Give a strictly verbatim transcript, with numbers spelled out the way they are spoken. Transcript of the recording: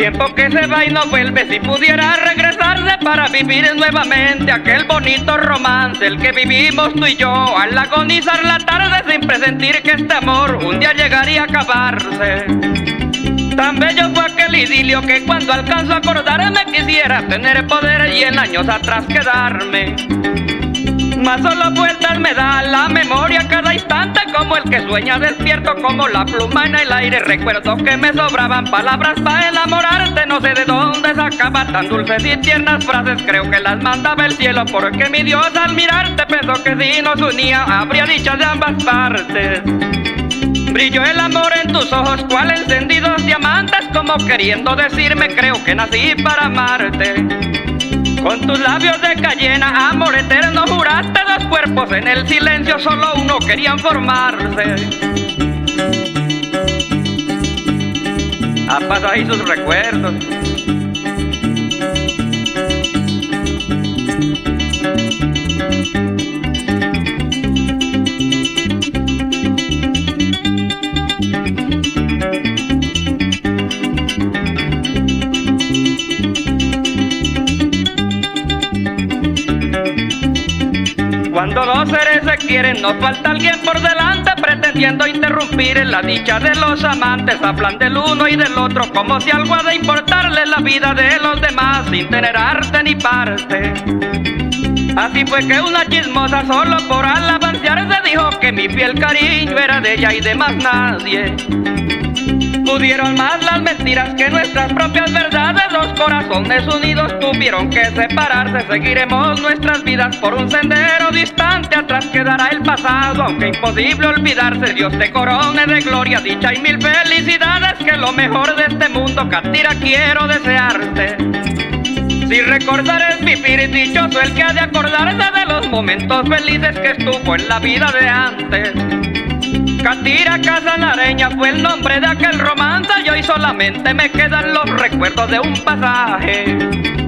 tiempo que se va y no vuelve, si pudiera regresarse para vivir nuevamente aquel bonito romance, el que vivimos tú y yo, al agonizar la tarde sin presentir que este amor un día llegaría a acabarse. Tan bello fue aquel idilio que cuando alcanzo a acordarme quisiera tener poder y en años atrás quedarme. Mas solo vueltas me da la memoria cada instante, como el que sueña despierto, como la pluma en el aire. Recuerdo que me sobraban palabras para enamorarte, no sé de dónde sacaba tan dulces y tiernas frases. Creo que las mandaba el cielo, porque mi Dios al mirarte pensó que si nos unía habría dichas de ambas partes. Brilló el amor en tus ojos cual encendidos diamantes, como queriendo decirme creo que nací para amarte. Con tus labios de cayena, amor eterno juraste, dos cuerpos en el silencio, solo uno querían formarse. Ha pasado ahí sus recuerdos. Cuando dos seres se quieren, no falta alguien por delante pretendiendo interrumpir la dicha de los amantes. Hablan del uno y del otro como si algo ha de importarle la vida de los demás sin tener arte ni parte. Así fue que una chismosa solo por alabanciarse dijo que mi fiel cariño era de ella y de más nadie. Pudieron más las mentiras que nuestras propias verdades. Los corazones unidos tuvieron que separarse. Seguiremos nuestras vidas por un sendero distante. Atrás quedará el pasado, aunque imposible olvidarse. Dios te corone de gloria, dicha y mil felicidades. Que lo mejor de este mundo, Catira, quiero desearte. Si recordar es vivir, dichoso el que ha de acordarse de los momentos felices que estuvo en la vida de antes. Catira Casanareña fue el nombre de aquel romance y hoy solamente me quedan los recuerdos de un pasaje.